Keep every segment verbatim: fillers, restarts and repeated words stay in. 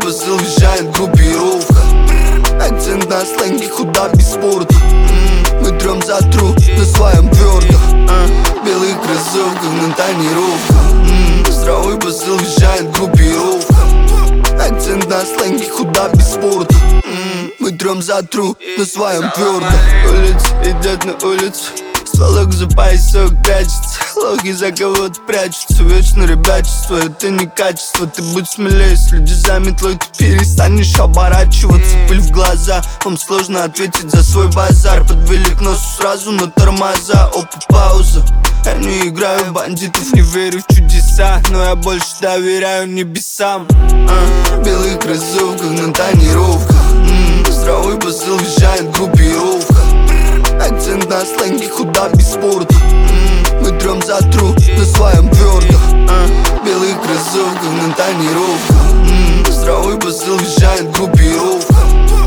посыл, въезжает группировка. Акцент на сленге, худа без спорта. Мы трем за тру на своем твердо. В белых кроссовках на тонировках. Здравый посыл, въезжает группировка. Акцент на сленге, худа без спорта. Мы трем за тру на своем твердо. Улицы идет на улицу, стволок за поясок прячется. Лохи за кого-то прячутся. Вечно ребячество, это не качество. Ты будь смелее, следи за метлой. Ты перестанешь оборачиваться, пыль в глаза. Вам сложно ответить за свой базар. Подвели к носу сразу на тормоза. Опа, пауза. Я не играю в бандитов, не верю в чудеса, но я больше доверяю небесам. а, В белых кроссовках на тонировках. м-м, Здравый посыл, въезжает группировка. Акцент на сленге, худа без спорта. м-м, Мы трем за тру на своем твердо. а, В белых кроссовках на тонировках. м-м, Здравый посыл, въезжает группировка.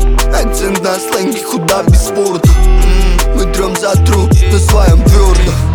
Акцент на сленге, худа без спорта. м-м, Мы трем за тру на своем твердо.